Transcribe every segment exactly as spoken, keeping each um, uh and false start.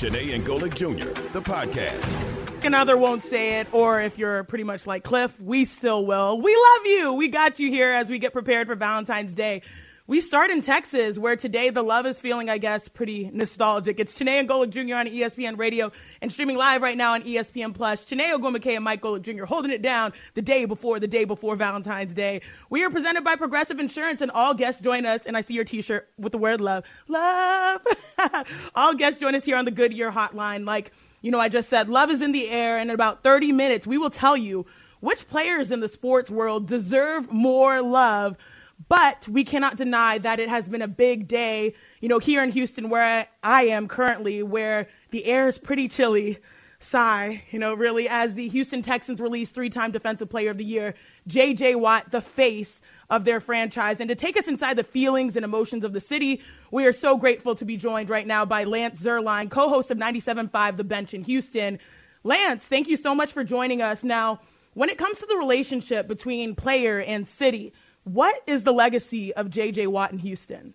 Janae and Golick Junior, the podcast. Another won't say it, or if you're pretty much like Cliff, we still will. We love you. We got you here as we get prepared for Valentine's Day. We start in Texas, where today the love is feeling, I guess, pretty nostalgic. It's Janae and Golick Junior on E S P N Radio and streaming live right now on E S P N Plus. Janae Ogwumike and Mike Golick Junior holding it down the day before the day before Valentine's Day. We are presented by Progressive Insurance, and all guests join us, and I see your T-shirt with the word love. Love! All guests join us here on the Goodyear Hotline. Like, you know, I just said, love is in the air, and in about thirty minutes, we will tell you which players in the sports world deserve more love. But we cannot deny that it has been a big day, you know, here in Houston, where I am currently, where the air is pretty chilly. Sigh, you know, really, as the Houston Texans release three-time Defensive Player of the Year, J J. Watt, the face of their franchise. And to take us inside the feelings and emotions of the city, we are so grateful to be joined right now by Lance Zierlein, co-host of ninety-seven point five The Bench in Houston. Lance, thank you so much for joining us. Now, when it comes to the relationship between player and city, what is the legacy of J J. Watt in Houston?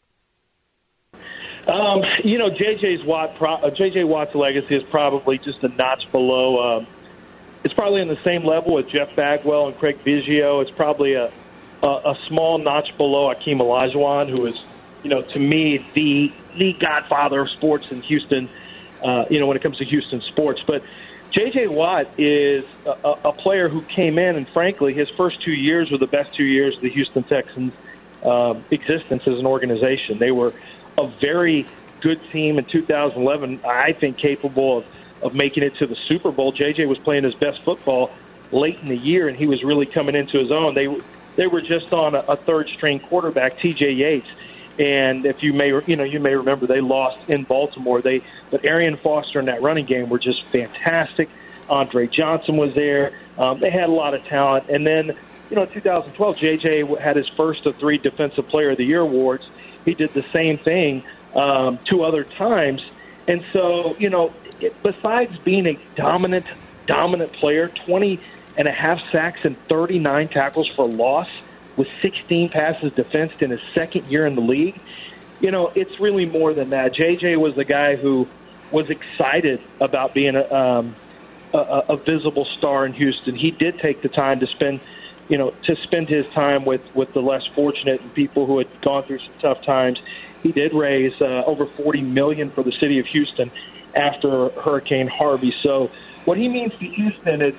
Um, you know, J J's Watt, uh, J J. Watt's legacy is probably just a notch below. Um, it's probably on the same level with Jeff Bagwell and Craig Biggio. It's probably a, a, a small notch below Akeem Olajuwon, who is, you know, to me, the the godfather of sports in Houston, uh, you know, when it comes to Houston sports. But J J. Watt is a, a player who came in, and frankly, his first two years were the best two years of the Houston Texans' uh, existence as an organization. They were a very good team in two thousand eleven, I think capable of, of making it to the Super Bowl. J J was playing his best football late in the year, and he was really coming into his own. They they were just on a, a third-string quarterback, T J. Yates. And if you may, you know, you may remember they lost in Baltimore. They, but Arian Foster and that running game were just fantastic. Andre Johnson was there. Um, they had a lot of talent. And then, you know, in two thousand twelve, J J had his first of three Defensive Player of the Year awards. He did the same thing um, two other times. And so, you know, it, besides being a dominant, dominant player, twenty and a half sacks and thirty-nine tackles for loss, with sixteen passes defensed in his second year in the league, you know, it's really more than that. J J was the guy who was excited about being a, um, a, a visible star in Houston. He did take the time to spend, you know, to spend his time with, with the less fortunate and people who had gone through some tough times. He did raise uh, over forty million dollars for the city of Houston after Hurricane Harvey. So what he means to Houston is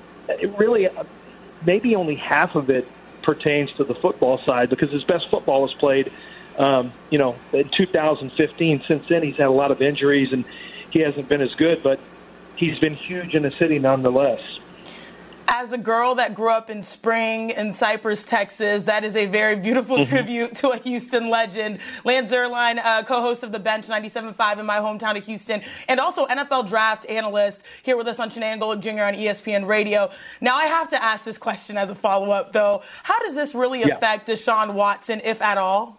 it really maybe only half of it pertains to the football side, because his best football was played, um, you know, in two thousand fifteen. Since then, he's had a lot of injuries, and he hasn't been as good, but he's been huge in the city nonetheless. As a girl that grew up in Spring in Cypress, Texas, that is a very beautiful mm-hmm. tribute to a Houston legend. Lance Zierlein, uh, co-host of The Bench, ninety-seven point five in my hometown of Houston, and also N F L draft analyst here with us on Janae and Golick Junior on E S P N Radio. Now, I have to ask this question as a follow-up, though. How does this really yeah. affect Deshaun Watson, if at all?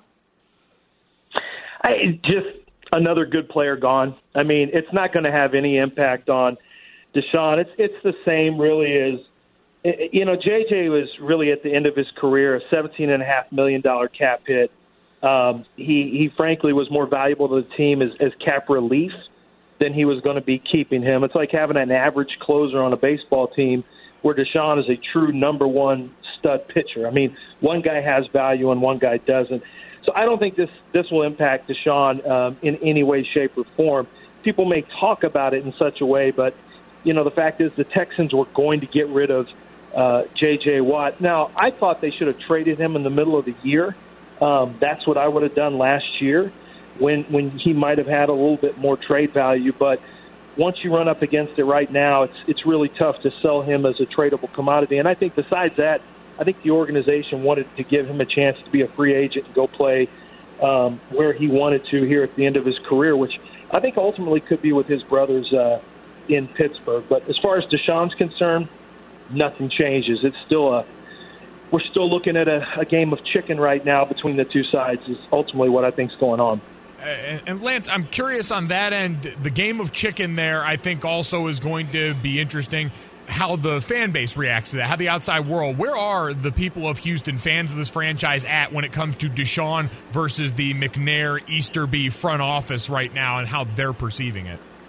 I, just another good player gone. I mean, it's not going to have any impact on Deshaun. It's, it's the same, really, as you know, J J was really at the end of his career, a seventeen point five million dollars cap hit. Um, he, he frankly was more valuable to the team as, as cap relief than he was going to be keeping him. It's like having an average closer on a baseball team where Deshaun is a true number one stud pitcher. I mean, one guy has value and one guy doesn't. So I don't think this, this will impact Deshaun um, in any way, shape, or form. People may talk about it in such a way, but, you know, the fact is the Texans were going to get rid of Uh, J J. Watt. Now, I thought they should have traded him in the middle of the year. Um, that's what I would have done last year when when he might have had a little bit more trade value. But once you run up against it right now, it's it's really tough to sell him as a tradable commodity. And I think besides that, I think the organization wanted to give him a chance to be a free agent and go play um, where he wanted to here at the end of his career, which I think ultimately could be with his brothers uh, in Pittsburgh. But as far as Deshaun's concerned, nothing changes. It's still a we're still looking at a, a game of chicken right now between the two sides is ultimately what I think is going on. And, and Lance, I'm curious on that end. The game of chicken there, I think, also is going to be interesting. How the fan base reacts to that, how the outside world. Where are the people of Houston, fans of this franchise, at when it comes to Deshaun versus the McNair Easterby front office right now, and how they're perceiving it?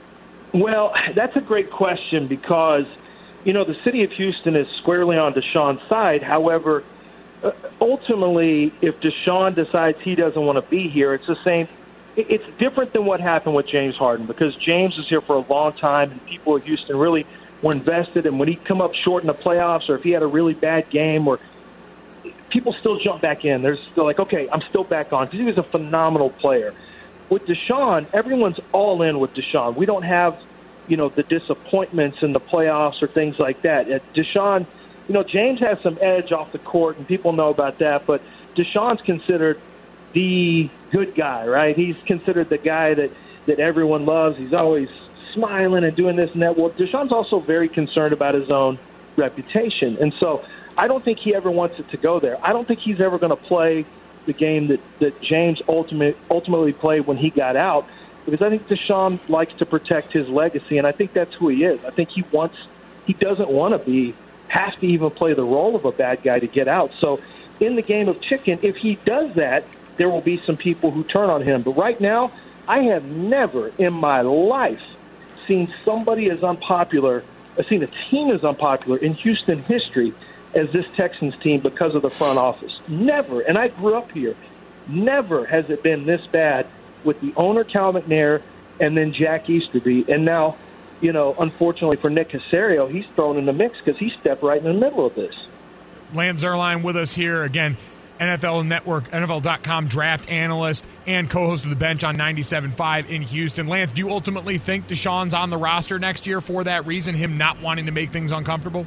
Well, that's a great question because, you know, the city of Houston is squarely on Deshaun's side. However, uh, ultimately, if Deshaun decides he doesn't want to be here, it's the same. It's different than what happened with James Harden because James was here for a long time and people in Houston really were invested. And when he come up short in the playoffs or if he had a really bad game or people still jump back in, they're still like, okay, I'm still back on because he was a phenomenal player. With Deshaun, everyone's all in with Deshaun. We don't have, you know, the disappointments in the playoffs or things like that. At Deshaun, you know, James has some edge off the court, and people know about that, but Deshaun's considered the good guy, right? He's considered the guy that, that everyone loves. He's always smiling and doing this and that. Well, Deshaun's also very concerned about his own reputation, and so I don't think he ever wants it to go there. I don't think he's ever going to play the game that, that James ultimate, ultimately played when he got out, because I think Deshaun likes to protect his legacy, and I think that's who he is. I think he wants, he doesn't want to be, has to even play the role of a bad guy to get out. So in the game of chicken, if he does that, there will be some people who turn on him. But right now, I have never in my life seen somebody as unpopular, I've seen a team as unpopular in Houston history as this Texans team because of the front office. Never, and I grew up here, never has it been this bad with the owner, Cal McNair, and then Jack Easterby. And now, you know, unfortunately for Nick Caserio, he's thrown in the mix because he stepped right in the middle of this. Lance Zierlein with us here again, N F L Network, N F L dot com draft analyst and co-host of The Bench on ninety-seven point five in Houston. Lance, do you ultimately think Deshaun's on the roster next year for that reason, him not wanting to make things uncomfortable?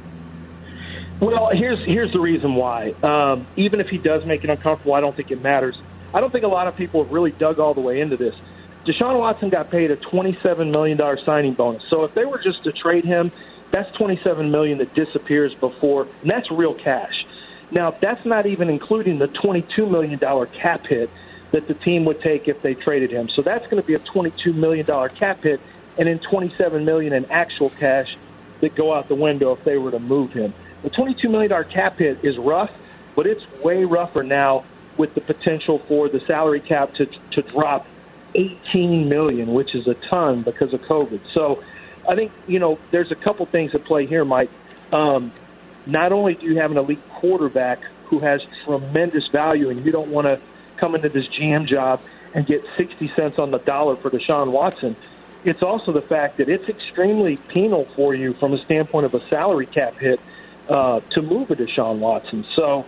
Well, here's here's the reason why. Um, even if he does make it uncomfortable, I don't think it matters. I don't think a lot of people have really dug all the way into this. Deshaun Watson got paid a twenty-seven million dollars signing bonus. So if they were just to trade him, that's twenty-seven million dollars that disappears before, and that's real cash. Now, that's not even including the twenty-two million dollars cap hit that the team would take if they traded him. So that's going to be a twenty-two million dollars cap hit and then twenty-seven million dollars in actual cash that go out the window if they were to move him. The twenty-two million dollars cap hit is rough, but it's way rougher now with the potential for the salary cap to to drop eighteen million dollars, which is a ton because of COVID. So I think, you know, there's a couple things at play here, Mike. Um, not only do you have an elite quarterback who has tremendous value, and you don't want to come into this G M job and get sixty cents on the dollar for Deshaun Watson, it's also the fact that it's extremely penal for you from a standpoint of a salary cap hit uh, to move a Deshaun Watson. So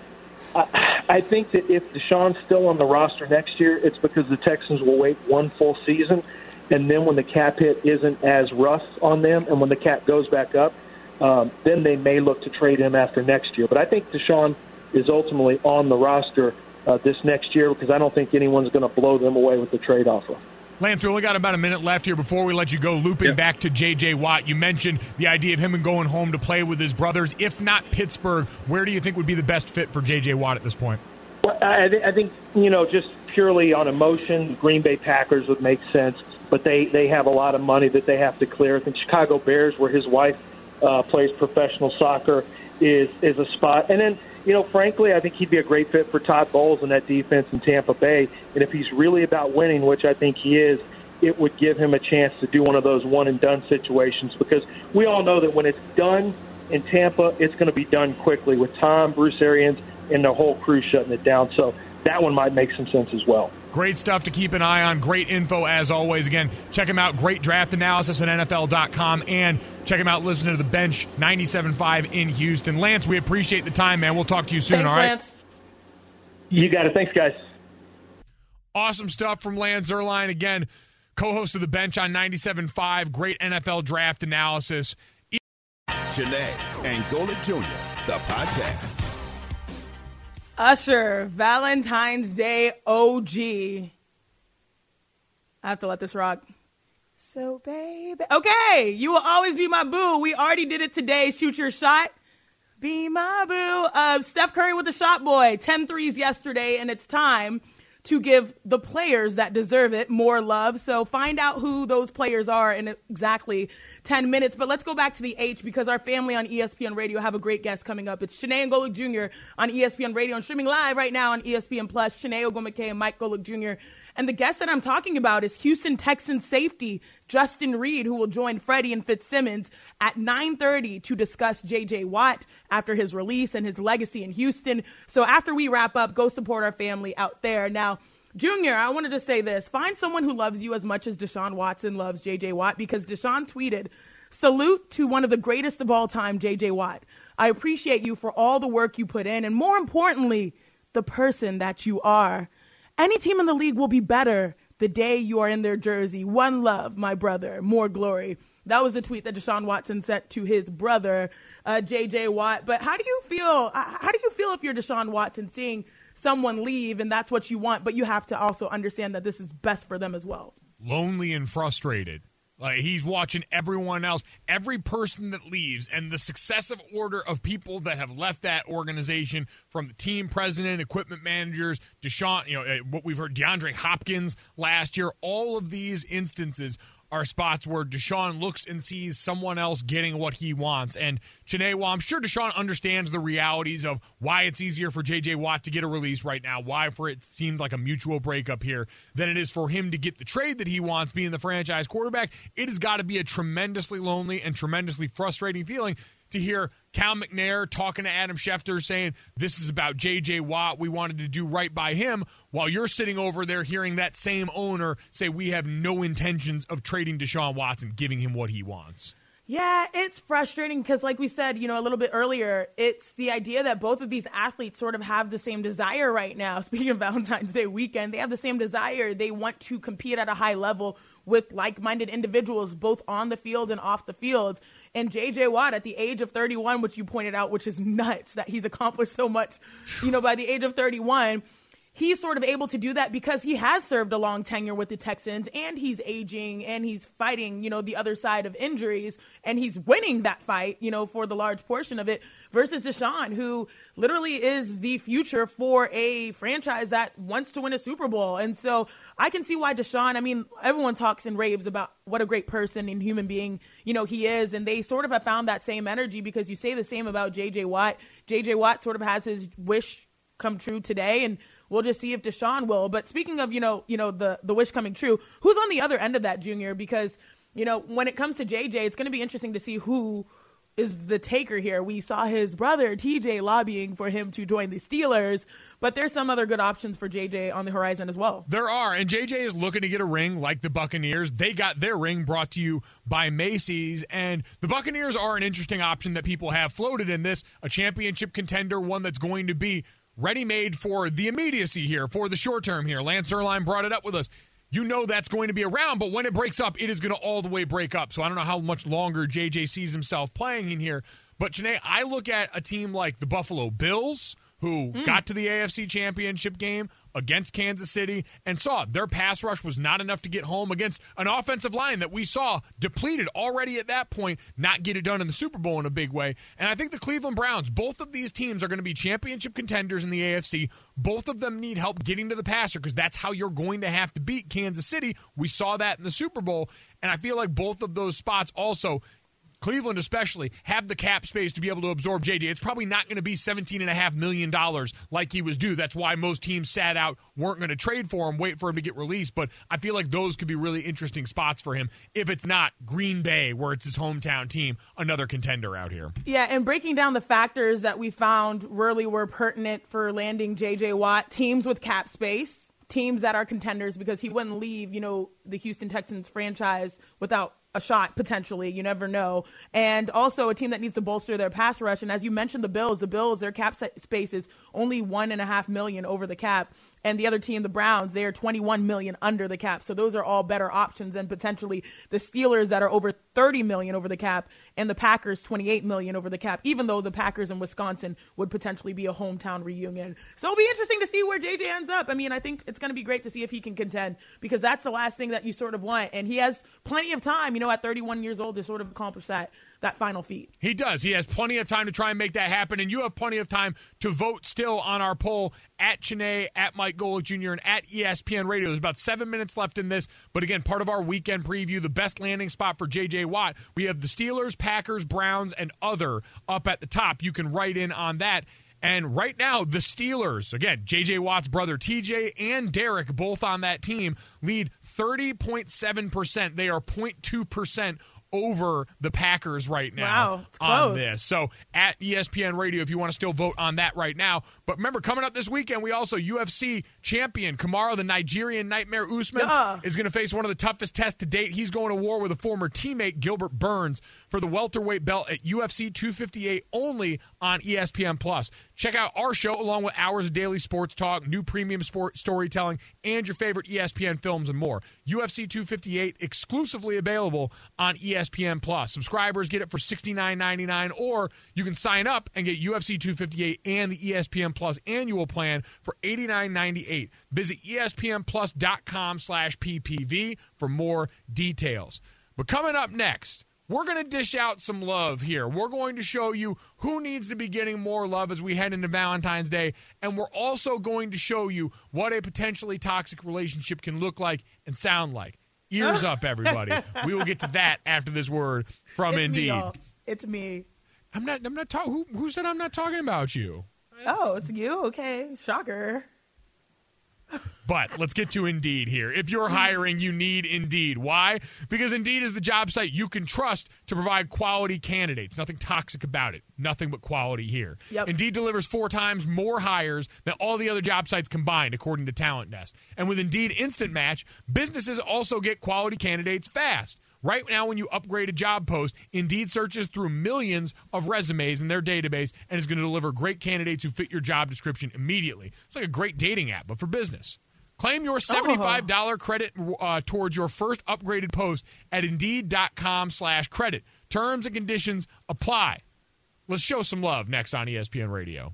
I, I think that if Deshaun's still on the roster next year, it's because the Texans will wait one full season, and then when the cap hit isn't as rough on them and when the cap goes back up, um, then they may look to trade him after next year. But I think Deshaun is ultimately on the roster uh, this next year because I don't think anyone's going to blow them away with the trade offer. Lance, we only got about a minute left here before we let you go. Looping yeah. back to J J. Watt, you mentioned the idea of him and going home to play with his brothers. If not Pittsburgh, where do you think would be the best fit for J J. Watt at this point? Well, I, th- I think, you know, just purely on emotion, Green Bay Packers would make sense, but they, they have a lot of money that they have to clear. I think Chicago Bears, where his wife uh, plays professional soccer, is is a spot. And then, you know, frankly, I think he'd be a great fit for Todd Bowles in that defense in Tampa Bay. And if he's really about winning, which I think he is, it would give him a chance to do one of those one-and-done situations because we all know that when it's done in Tampa, it's going to be done quickly with Tom, Bruce Arians, and the whole crew shutting it down. So that one might make some sense as well. Great stuff to keep an eye on. Great info as always. Again, check him out. Great draft analysis at N F L dot com. And check him out. Listen to The Bench, ninety-seven point five in Houston. Lance, we appreciate the time, man. We'll talk to you soon, Thanks, all right? Lance. You got it. Thanks, guys. Awesome stuff from Lance Zierlein. Again, co-host of The Bench on ninety-seven point five. Great N F L draft analysis. Janae and Golic Junior, the podcast. Usher, Valentine's Day O G. I have to let this rock. So, baby. Okay, you will always be my boo. We already did it today. Shoot your shot. Be my boo. Uh, Steph Curry with the shot boy. ten threes yesterday, and it's time to give the players that deserve it more love. So find out who those players are in exactly ten minutes. But let's go back to the H because our family on E S P N Radio have a great guest coming up. It's Chiney and Golic Junior on E S P N Radio and streaming live right now on E S P N Plus. Chiney Ogwumike and Mike Golic Junior And the guest that I'm talking about is Houston Texans safety Justin Reid, who will join Freddie and Fitzsimmons at nine thirty to discuss J J. Watt after his release and his legacy in Houston. So after we wrap up, go support our family out there. Now, Junior, I wanted to say this. Find someone who loves you as much as Deshaun Watson loves J J. Watt, because Deshaun tweeted, "Salute to one of the greatest of all time, J J. Watt. I appreciate you for all the work you put in, and more importantly, the person that you are. Any team in the league will be better the day you are in their jersey. One love, my brother. More glory." That was a tweet that Deshaun Watson sent to his brother, uh, J J. Watt. But how do you feel? How do you feel if you're Deshaun Watson, seeing someone leave and that's what you want, but you have to also understand that this is best for them as well? Lonely and frustrated. Like, he's watching everyone else, every person that leaves, and the successive order of people that have left that organization, from the team president, equipment managers, Deshaun, you know, what we've heard, DeAndre Hopkins last year. All of these instances are spots where Deshaun looks and sees someone else getting what he wants. And Chiney, well, I'm sure Deshaun understands the realities of why it's easier for J J. Watt to get a release right now, why for it seemed like a mutual breakup here, than it is for him to get the trade that he wants, being the franchise quarterback. It has got to be a tremendously lonely and tremendously frustrating feeling to hear Cal McNair talking to Adam Schefter saying, this is about J J. Watt, we wanted to do right by him, while you're sitting over there hearing that same owner say, we have no intentions of trading Deshaun Watson, giving him what he wants. Yeah, it's frustrating because, like we said, you know, a little bit earlier, it's the idea that both of these athletes sort of have the same desire right now. Speaking of Valentine's Day weekend, they have the same desire. They want to compete at a high level with like-minded individuals, both on the field and off the field. And J J. Watt, at the age of thirty-one, which you pointed out, which is nuts that he's accomplished so much, you know, by the age of thirty-one, he's sort of able to do that because he has served a long tenure with the Texans, and he's aging, and he's fighting, you know, the other side of injuries, and he's winning that fight, you know, for the large portion of it, versus Deshaun, who literally is the future for a franchise that wants to win a Super Bowl. And so I can see why Deshaun, I mean, everyone talks and raves about what a great person and human being, you know, he is, and they sort of have found that same energy, because you say the same about J J. Watt. J J. Watt sort of has his wish come true today, and we'll just see if Deshaun will. But speaking of, you know, you know, the, the wish coming true, who's on the other end of that, Junior? Because, you know, when it comes to J J, it's going to be interesting to see who is the taker here. We saw his brother, T J, lobbying for him to join the Steelers, but there's some other good options for J J on the horizon as well. There are, and J J is looking to get a ring like the Buccaneers. They got their ring, brought to you by Macy's, and the Buccaneers are an interesting option that people have floated in this, a championship contender, one that's going to be ready-made for the immediacy here, for the short term here. Lance Erline brought it up with us. You know that's going to be around, but when it breaks up, it is going to all the way break up. So I don't know how much longer J J sees himself playing in here. But, Janae, I look at a team like the Buffalo Bills, who mm. got to the A F C Championship game against Kansas City and saw their pass rush was not enough to get home against an offensive line that we saw depleted already at that point, not get it done in the Super Bowl in a big way. And I think the Cleveland Browns, both of these teams are going to be championship contenders in the A F C. Both of them need help getting to the passer, because that's how you're going to have to beat Kansas City. We saw that in the Super Bowl. And I feel like both of those spots also, Cleveland especially, have the cap space to be able to absorb J J. It's probably not going to be seventeen point five million dollars like he was due. That's why most teams sat out, weren't going to trade for him, wait for him to get released. But I feel like those could be really interesting spots for him if it's not Green Bay, where it's his hometown team, another contender out here. Yeah, and breaking down the factors that we found really were pertinent for landing J J. Watt, teams with cap space, teams that are contenders, because he wouldn't leave, you know, the Houston Texans franchise without a shot, potentially. You never know. And also a team that needs to bolster their pass rush. And as you mentioned, the Bills, the Bills, their cap space is only one and a half million over the cap. And the other team, the Browns, they are twenty-one million under the cap. So those are all better options than potentially the Steelers that are over thirty million over the cap, and the Packers twenty-eight million over the cap, even though the Packers in Wisconsin would potentially be a hometown reunion. So it'll be interesting to see where J J ends up. I mean, I think it's going to be great to see if he can contend, because that's the last thing that you sort of want. And he has plenty of time, you know, at thirty-one years old to sort of accomplish that. that final feat. He does. He has plenty of time to try and make that happen, and you have plenty of time to vote still on our poll at Chiney, at Mike Golic Junior, and at E S P N Radio. There's about seven minutes left in this, but again, part of our weekend preview, the best landing spot for J J. Watt. We have the Steelers, Packers, Browns, and other up at the top. You can write in on that. And right now, the Steelers, again, J J. Watt's brother T J and Derek, both on that team, lead thirty point seven percent. They are zero point two percent over the Packers right now wow, it's on close. this. So at E S P N Radio, if you want to still vote on that right now. But remember, coming up this weekend, we also, U F C champion Kamaru, the Nigerian Nightmare Usman, yeah. is going to face one of the toughest tests to date. He's going to war with a former teammate, Gilbert Burns, for the welterweight belt at U F C two fifty-eight, only on E S P N Plus. Check out our show along with hours of daily sports talk, new premium sport storytelling, and your favorite E S P N films and more. U F C two fifty-eight exclusively available on E S P N Plus. Subscribers get it for sixty-nine ninety-nine, or you can sign up and get U F C two fifty-eight and the E S P N Plus annual plan for eighty-nine ninety-eight. Visit espnplus.com slash ppv for more details. But coming up next, we're going to dish out some love here. We're going to show you who needs to be getting more love as we head into Valentine's Day, and we're also going to show you what a potentially toxic relationship can look like and sound like. Ears up, everybody. We will get to that after this word from it's Indeed. Me, y'all. It's me. I'm not. I'm not talking. Who, who said I'm not talking about you? Oh, it's you. Okay, shocker. But let's get to Indeed here. If you're hiring, you need Indeed. Why? Because Indeed is the job site you can trust to provide quality candidates. Nothing toxic about it. Nothing but quality here. Yep. Indeed delivers four times more hires than all the other job sites combined, according to Talent Nest. And with Indeed Instant Match, businesses also get quality candidates fast. Right now, when you upgrade a job post, Indeed searches through millions of resumes in their database and is going to deliver great candidates who fit your job description immediately. It's like a great dating app, but for business. Claim your seventy-five dollars oh. credit uh, towards your first upgraded post at Indeed.com slash credit. Terms and conditions apply. Let's show some love next on E S P N Radio.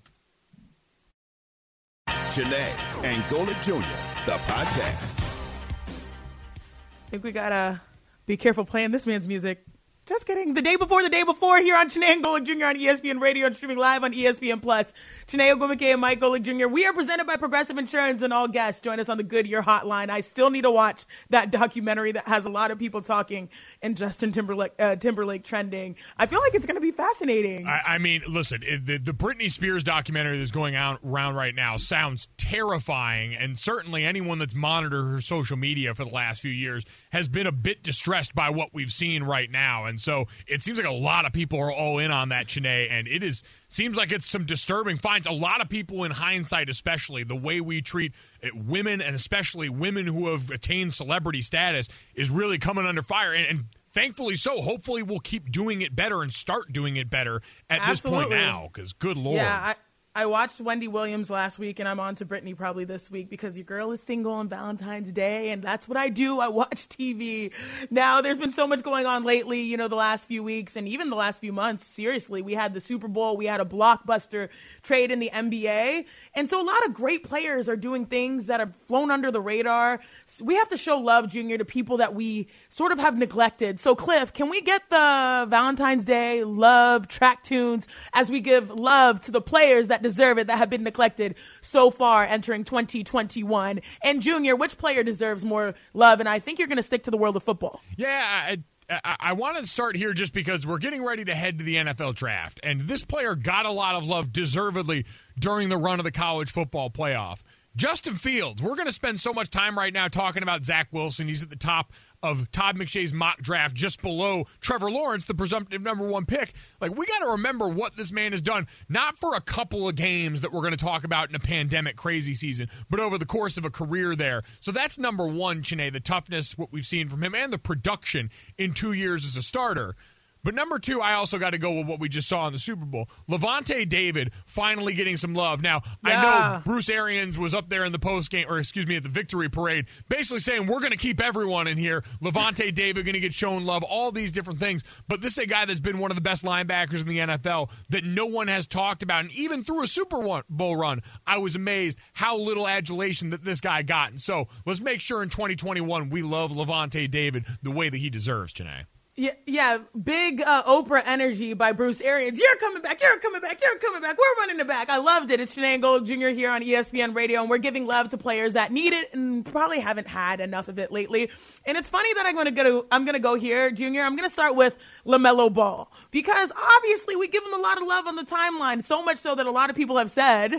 Janae and Golic Junior, the podcast. I think we got to be careful playing this man's music. Just kidding. The day before, the day before, here on Janae and Golic Junior on E S P N Radio and streaming live on E S P N Plus. Janae Ogwumike and Mike Golic Junior We are presented by Progressive Insurance, and all guests join us on the Goodyear Hotline. I still need to watch that documentary that has a lot of people talking and Justin Timberlake, uh, Timberlake trending. I feel like it's going to be fascinating. I, I mean, listen, it, the, the Britney Spears documentary that's going out around right now sounds terrifying, and certainly anyone that's monitored her social media for the last few years has been a bit distressed by what we've seen right now. And so it seems like a lot of people are all in on that, Janae, and it is seems like it's some disturbing finds. A lot of people, in hindsight especially, the way we treat women, and especially women who have attained celebrity status, is really coming under fire. And, and thankfully so. Hopefully we'll keep doing it better and start doing it better at Absolutely. this point now, because good Lord. Yeah, I- I watched Wendy Williams last week, and I'm on to Britney probably this week because your girl is single on Valentine's Day, and that's what I do. I watch T V. Now, there's been so much going on lately, you know, the last few weeks and even the last few months. Seriously, we had the Super Bowl. We had a blockbuster trade in the N B A. And so a lot of great players are doing things that have flown under the radar. We have to show love, Junior, to people that we sort of have neglected. So, Cliff, can we get the Valentine's Day love track tunes as we give love to the players that deserve it, that have been neglected so far entering twenty twenty-one? And Junior, which player deserves more love? And I think you're going to stick to the world of football. Yeah, I, I, I want to start here just because we're getting ready to head to the N F L draft. And this player got a lot of love deservedly during the run of the college football playoff. Justin Fields. We're going to spend so much time right now talking about Zach Wilson. He's at the top of Todd McShay's mock draft, just below Trevor Lawrence, the presumptive number one pick. Like, we got to remember what this man has done, not for a couple of games that we're going to talk about in a pandemic crazy season, but over the course of a career there. So that's number one, Chiney, the toughness, what we've seen from him, and the production in two years as a starter. But number two, I also got to go with what we just saw in the Super Bowl. Lavonte David finally getting some love. Now, yeah. I know Bruce Arians was up there in the postgame, or excuse me, at the victory parade, basically saying, we're going to keep everyone in here. Lavonte David going to get shown love, all these different things. But this is a guy that's been one of the best linebackers in the N F L that no one has talked about. And even through a Super Bowl run, I was amazed how little adulation that this guy got. And so let's make sure in twenty twenty-one we love Lavonte David the way that he deserves, Janae. Yeah, yeah, big uh, Oprah energy by Bruce Arians. You're coming back, you're coming back, you're coming back. We're running it back. I loved it. It's Chiney and Gold Junior here on E S P N Radio, and we're giving love to players that need it and probably haven't had enough of it lately. And it's funny that I'm going to go. I'm going to go here, Junior. I'm going to start with LaMelo Ball because obviously we give him a lot of love on the timeline, so much so that a lot of people have said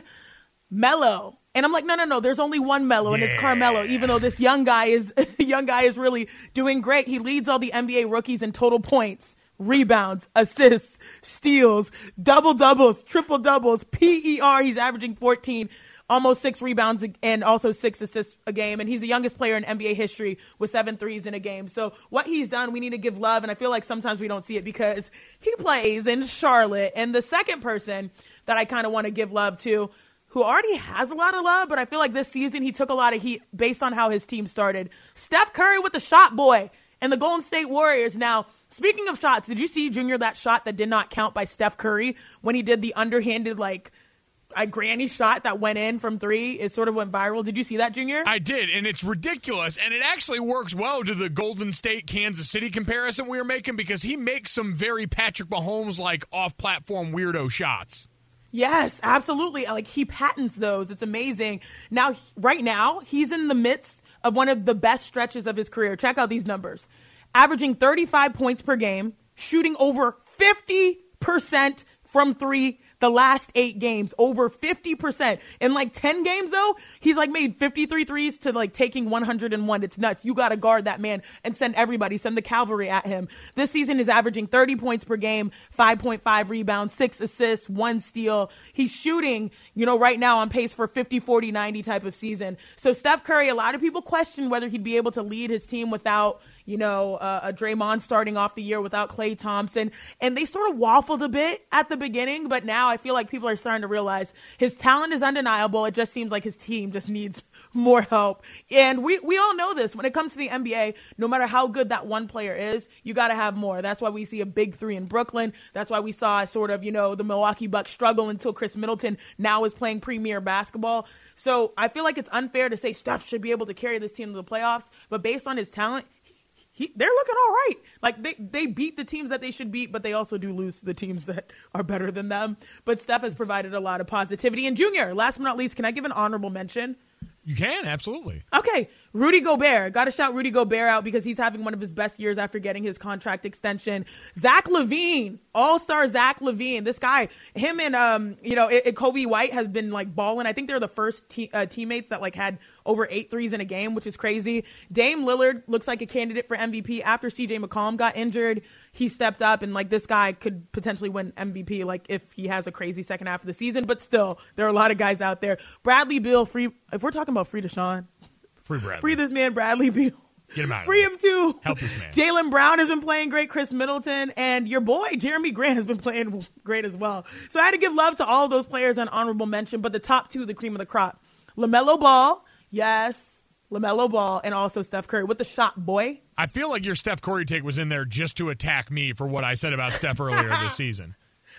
Melo. And I'm like, no, no, no, there's only one Melo, and yeah. it's Carmelo, even though this young guy is young guy is really doing great. He leads all the N B A rookies in total points, rebounds, assists, steals, double-doubles, triple-doubles, P E R. He's averaging fourteen, almost six rebounds, and also six assists a game. And he's the youngest player in N B A history with seven threes in a game. So what he's done, we need to give love, and I feel like sometimes we don't see it because he plays in Charlotte. And the second person that I kind of want to give love to, who already has a lot of love, but I feel like this season he took a lot of heat based on how his team started. Steph Curry with the shot boy and the Golden State Warriors. Now, speaking of shots, did you see, Junior, that shot that did not count by Steph Curry when he did the underhanded, like, a granny shot that went in from three? It sort of went viral. Did you see that, Junior? I did, and it's ridiculous, and it actually works well to the Golden State-Kansas City comparison we were making because he makes some very Patrick Mahomes-like off-platform weirdo shots. Yes, absolutely. Like, he patents those. It's amazing. Now, right now, he's in the midst of one of the best stretches of his career. Check out these numbers. Averaging thirty-five points per game, shooting over fifty percent from three the last eight games, over fifty percent. In like ten games, though, he's like made fifty-three threes to like taking one hundred one. It's nuts. You got to guard that man and send everybody, send the cavalry at him. This season is averaging thirty points per game, five point five rebounds, six assists, one steal. He's shooting, you know, right now on pace for fifty, forty, ninety type of season. So Steph Curry, a lot of people question whether he'd be able to lead his team without, you know, uh, a Draymond starting off the year without Klay Thompson. And they sort of waffled a bit at the beginning, but now I feel like people are starting to realize his talent is undeniable. It just seems like his team just needs more help. And we, we all know this. When it comes to the N B A, no matter how good that one player is, you got to have more. That's why we see a big three in Brooklyn. That's why we saw sort of, you know, the Milwaukee Bucks struggle until Chris Middleton now is playing premier basketball. So I feel like it's unfair to say Steph should be able to carry this team to the playoffs, but based on his talent, He, they're looking all right. Like, they, they beat the teams that they should beat, but they also do lose to the teams that are better than them. But Steph has provided a lot of positivity. And, Junior, last but not least, can I give an honorable mention? You can, absolutely. Okay, Rudy Gobert. Got to shout Rudy Gobert out because he's having one of his best years after getting his contract extension. Zach LaVine, all-star Zach LaVine. This guy, him and, um, you know, it, it, Kobe White has been, like, balling. I think they're the first te- uh, teammates that, like, had over eight threes in a game, which is crazy. Dame Lillard looks like a candidate for M V P. After C J McCollum got injured, he stepped up, and, like, this guy could potentially win M V P, like, if he has a crazy second half of the season. But still, there are a lot of guys out there. Bradley Beal, free. If we're talking about free Deshaun, Free Bradley. Free this man, Bradley Beal. Get him out of Free there. him too. Help this man. Jaylen Brown has been playing great. Chris Middleton and your boy Jeremy Grant has been playing great as well. So I had to give love to all of those players on honorable mention, but the top two, the cream of the crop. LaMelo Ball, yes. LaMelo Ball, and also Steph Curry with the shot, boy. I feel like your Steph Curry take was in there just to attack me for what I said about Steph earlier this season.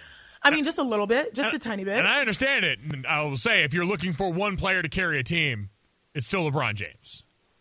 I mean, just a little bit, just and, a tiny bit. And I understand it. And I will say, if you're looking for one player to carry a team, it's still LeBron James.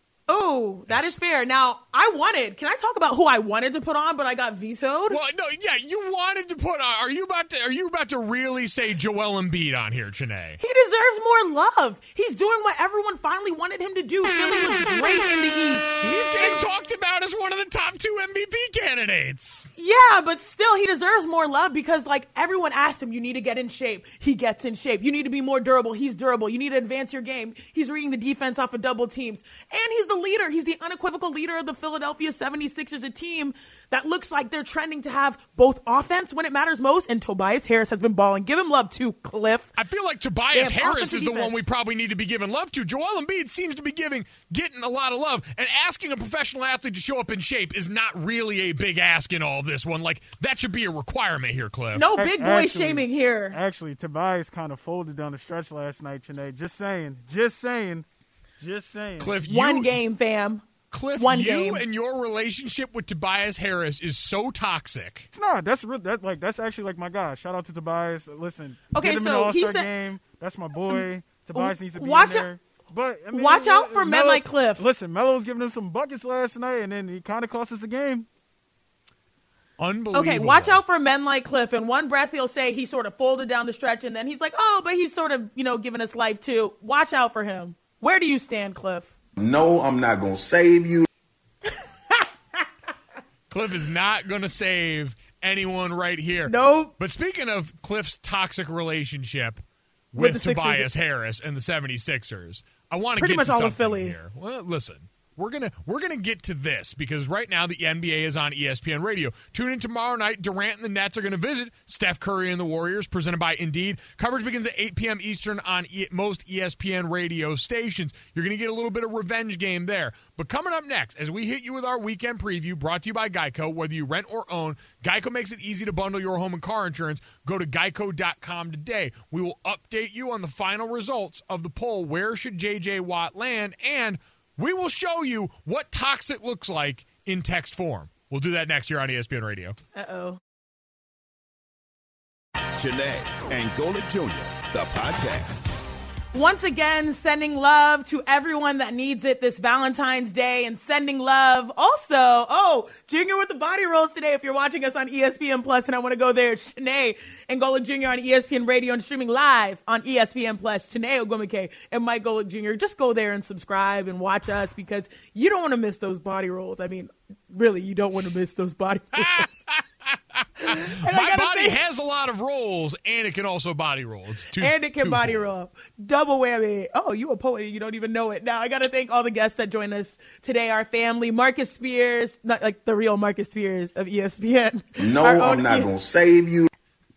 Oh, that is fair. Now, I wanted, can I talk about who I wanted to put on, but I got vetoed? Well, no, yeah, you wanted to put on, are you about to, are you about to really say Joel Embiid on here, Chiney? He deserves more love. He's doing what everyone finally wanted him to do. Philly was great in the East. He's getting talked about as one of the top two M V P candidates. Yeah, but still, he deserves more love because, like, everyone asked him, you need to get in shape. He gets in shape. You need to be more durable. He's durable. You need to advance your game. He's reading the defense off of double teams. And he's the leader. He's the unequivocal leader of the Philadelphia seventy-sixers, a team that looks like they're trending to have both offense when it matters most, and Tobias Harris has been balling. Give him love too, Cliff. I feel like Tobias Harris is the defense. one we probably need to be giving love to. Joel Embiid seems to be giving, getting a lot of love, and asking a professional athlete to show up in shape is not really a big ask in all this one. Like, that should be a requirement here, Cliff. No big boy actually, shaming here. Actually, Tobias kind of folded down the stretch last night, Chiney. Just saying. Just saying. Just saying. Cliff, you, One game, fam. Cliff, One you game. and your relationship with Tobias Harris is so toxic. It's not. That's real. That like that's actually like my guy. Shout out to Tobias. Listen, Okay, get him so in the he All-Star said- game. That's my boy. Tobias needs to be watch in out- there. But I mean, watch out for men Melo- like Cliff. Listen, Melo was giving him some buckets last night, and then he kind of cost us a game. Unbelievable. Okay, watch out for men like Cliff. In one breath, he'll say he sort of folded down the stretch, and then he's like, oh, but he's sort of, you know, giving us life too. Watch out for him. Where do you stand, Cliff? No, I'm not going to save you. Cliff is not going to save anyone right here. Nope. But speaking of Cliff's toxic relationship With with, the Tobias Sixers. Harris and the seventy-sixers, I want to Pretty get much to all something of Philly. here. Well, listen. We're gonna we're gonna get to this because right now the N B A is on E S P N Radio. Tune in tomorrow night. Durant and the Nets are going to visit Steph Curry and the Warriors, presented by Indeed. Coverage begins at eight p.m. Eastern on e- most E S P N radio stations. You're going to get a little bit of revenge game there. But coming up next, as we hit you with our weekend preview, brought to you by Geico, whether you rent or own, Geico makes it easy to bundle your home and car insurance. Go to geico dot com today. We will update you on the final results of the poll. Where should J J. Watt land? And we will show you what toxic looks like in text form. We'll do that next year on E S P N Radio. Uh-oh. Janae and Gola Junior, the podcast. Once again, sending love to everyone that needs it this Valentine's Day, and sending love also, oh, Junior with the body rolls today. If you're watching us on E S P N Plus and I want to go there, it's Janae and Gola Junior on E S P N Radio and streaming live on E S P N Plus. Janae Ogumike and Mike Gola Junior Just go there and subscribe and watch us because you don't want to miss those body rolls. I mean, really, you don't want to miss those body rolls. My body say, has a lot of rolls, and it can also body roll. It's two, and it can body fold. roll. Double whammy. Oh, you a poet. You don't even know it. Now, I got to thank all the guests that joined us today. Our family, Marcus Spears, not like the real Marcus Spears of E S P N. No, I'm not going to save you.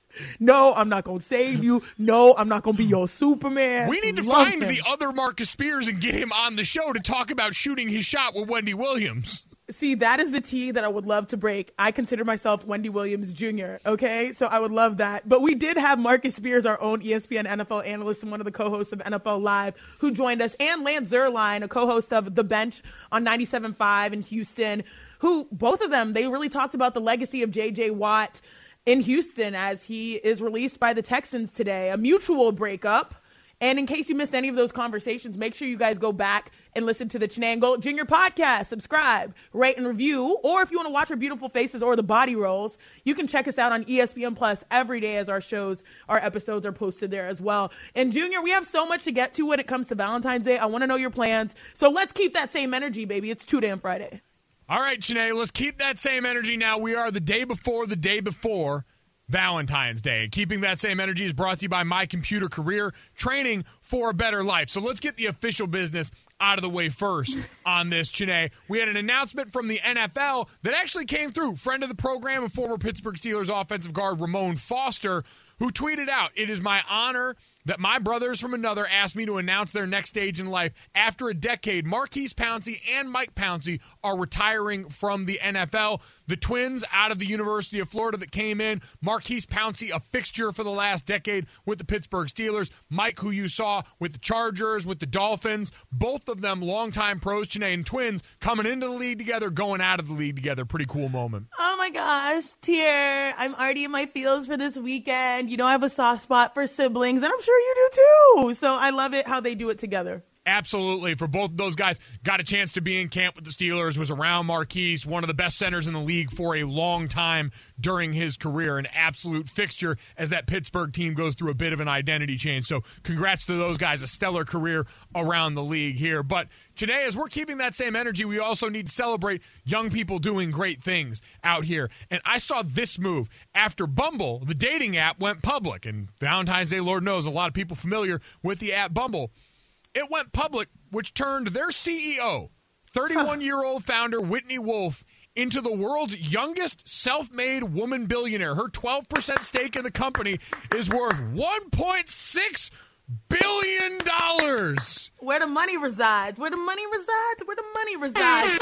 No, I'm not going to save you. No, I'm not going to be your Superman. We need to Love find him. the other Marcus Spears and get him on the show to talk about shooting his shot with Wendy Williams. See, that is the tea that I would love to break. I consider myself Wendy Williams Junior, okay? So I would love that. But we did have Marcus Spears, our own E S P N N F L analyst and one of the co-hosts of N F L Live, who joined us, and Lance Zierlein, a co-host of The Bench on ninety-seven point five in Houston, who, both of them, they really talked about the legacy of J J. Watt in Houston as he is released by the Texans today. A mutual breakup. And in case you missed any of those conversations, make sure you guys go back and listen to the Janae and Gola Junior podcast. Subscribe, rate, and review. Or if you want to watch our beautiful faces or the body rolls, you can check us out on E S P N Plus every day as our shows, our episodes are posted there as well. And Junior, we have so much to get to when it comes to Valentine's Day. I want to know your plans. So let's keep that same energy, baby. It's Two Damn Friday. All right, Janae, let's keep that same energy now. We are the day before the day before Valentine's Day. And keeping that same energy is brought to you by My Computer Career, training for a better life. So let's get the official business out of the way first on this, Janae. We had an announcement from the N F L that actually came through. Friend of the program and former Pittsburgh Steelers offensive guard Ramon Foster, who tweeted out, "It is my honor that my brothers from another asked me to announce their next stage in life. After a decade, Marquise Pouncey and Mike Pouncey are retiring from the N F L. The twins out of the University of Florida that came in, Marquise Pouncey, a fixture for the last decade with the Pittsburgh Steelers. Mike, who you saw with the Chargers, with the Dolphins, both of them longtime pros, Janae, and twins coming into the league together, going out of the league together. Pretty cool moment." Oh my gosh, tear. I'm already in my feels for this weekend. You know, I have a soft spot for siblings, and I'm sure you do too. So I love it how they do it together. Absolutely. For both of those guys, got a chance to be in camp with the Steelers, was around Marquise, one of the best centers in the league for a long time during his career, an absolute fixture as that Pittsburgh team goes through a bit of an identity change. So congrats to those guys, a stellar career around the league here. But Janae, as we're keeping that same energy, we also need to celebrate young people doing great things out here. And I saw this move after Bumble, the dating app, went public. And Valentine's Day, Lord knows, a lot of people familiar with the app Bumble. It went public, which turned their C E O, thirty-one-year-old founder Whitney Wolfe, into the world's youngest self-made woman billionaire. Her twelve percent stake in the company is worth one point six billion dollars. Where the money resides. Where the money resides. Where the money resides.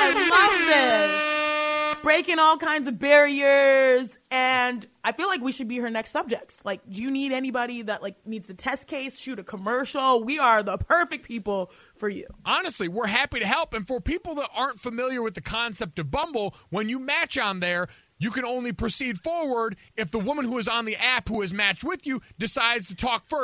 I love this. Breaking all kinds of barriers. And I feel like we should be her next subjects. Like, do you need anybody that, like, needs a test case, shoot a commercial? We are the perfect people for you. Honestly, we're happy to help. And for people that aren't familiar with the concept of Bumble, when you match on there, you can only proceed forward if the woman who is on the app who has matched with you decides to talk first.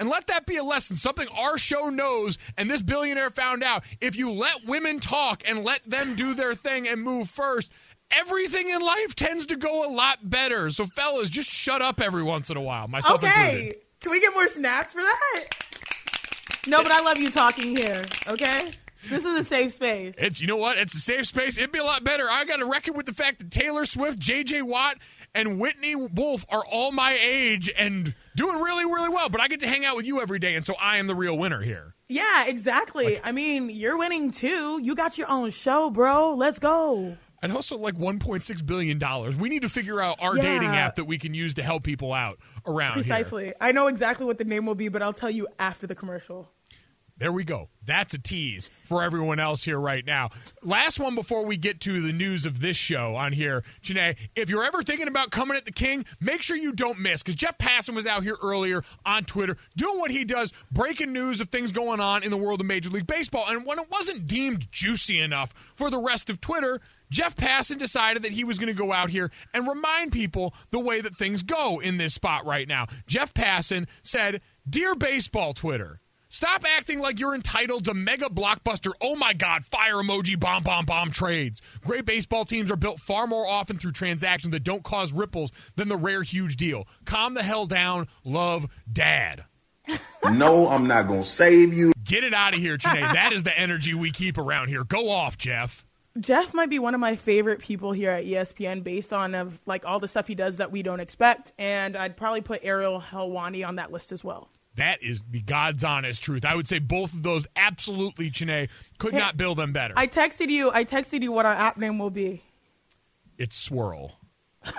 And let that be a lesson, something our show knows, and this billionaire found out. If you let women talk and let them do their thing and move first, everything in life tends to go a lot better. So, fellas, just shut up every once in a while, myself okay. included. Can we get more snaps for that? No, but I love you talking here, okay? This is a safe space. It's, you know what? It's a safe space. It'd be a lot better. I got to reckon with the fact that Taylor Swift, J J Watt, and Whitney Wolf are all my age and doing really, really well. But I get to hang out with you every day, and so I am the real winner here. Yeah, exactly. Like, I mean, you're winning too. You got your own show, bro. Let's go. And also like one point six billion dollars. We need to figure out our yeah. dating app that we can use to help people out around Precisely. here. I know exactly what the name will be, but I'll tell you after the commercial. There we go. That's a tease for everyone else here right now. Last one before we get to the news of this show on here. Janae, if you're ever thinking about coming at the King, make sure you don't miss, because Jeff Passan was out here earlier on Twitter doing what he does, breaking news of things going on in the world of Major League Baseball. And when it wasn't deemed juicy enough for the rest of Twitter, Jeff Passan decided that he was going to go out here and remind people the way that things go in this spot right now. Jeff Passan said, "Dear Baseball Twitter, stop acting like you're entitled to mega blockbuster, oh my God, fire emoji, bomb, bomb, bomb trades. Great baseball teams are built far more often through transactions that don't cause ripples than the rare huge deal. Calm the hell down. Love, Dad." No, I'm not going to save you. Get it out of here, Janae. That is the energy we keep around here. Go off, Jeff. Jeff might be one of my favorite people here at E S P N based on of like all the stuff he does that we don't expect. And I'd probably put Ariel Helwani on that list as well. That is the God's honest truth. I would say both of those absolutely, Janae, could hey, not build them better. I texted you. I texted you what our app name will be. It's Swirl. We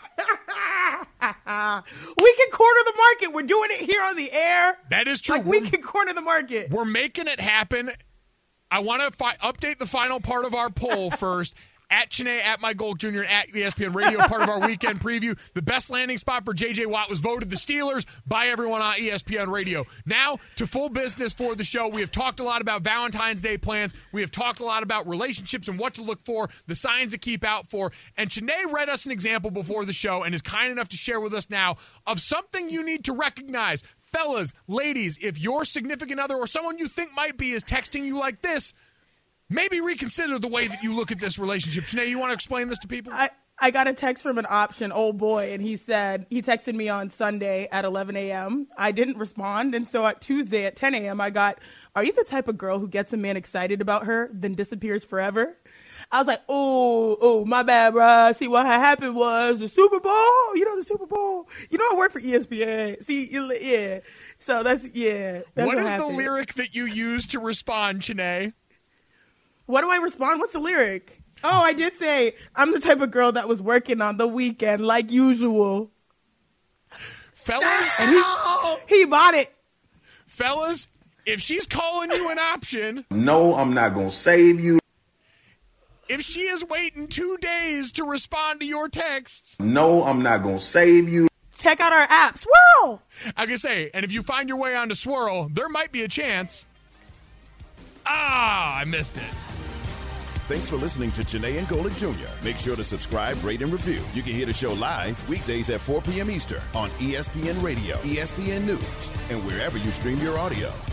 can corner the market. We're doing it here on the air. That is true. Like, we can corner the market. We're making it happen. I want to fi- update the final part of our poll first. At Chiney, at Mike Gold Junior, and at E S P N Radio, part of our weekend preview. The best landing spot for J J Watt was voted the Steelers by everyone on E S P N Radio. Now to full business for the show. We have talked a lot about Valentine's Day plans. We have talked a lot about relationships and what to look for, the signs to keep out for. And Chiney read us an example before the show and is kind enough to share with us now of something you need to recognize. Fellas, ladies, if your significant other or someone you think might be is texting you like this, maybe reconsider the way that you look at this relationship. Janae, you want to explain this to people? I, I got a text from an option, old boy, and he said, he texted me on Sunday at eleven a.m. I didn't respond, and so at Tuesday at ten a.m. I got, "Are you the type of girl who gets a man excited about her, then disappears forever?" I was like, oh, oh, my bad, bro. See, what had happened was the Super Bowl. You know, the Super Bowl. You know, I work for E S P N. See, yeah. So that's, yeah. That's what, what is happened. the lyric that you use to respond, Chiney? What do I respond? What's the lyric? Oh, I did say, I'm the type of girl that was working on the weekend like usual. Fellas? And he, he bought it. Fellas, if she's calling you an option. No, I'm not going to save you. If she is waiting two days to respond to your texts. No, I'm not going to save you. Check out our app, Swirl. I can say, and if you find your way onto Swirl, there might be a chance. Ah, I missed it. Thanks for listening to Chiney and Golic Junior Make sure to subscribe, rate, and review. You can hear the show live weekdays at four p.m. Eastern on E S P N Radio, E S P N News, and wherever you stream your audio.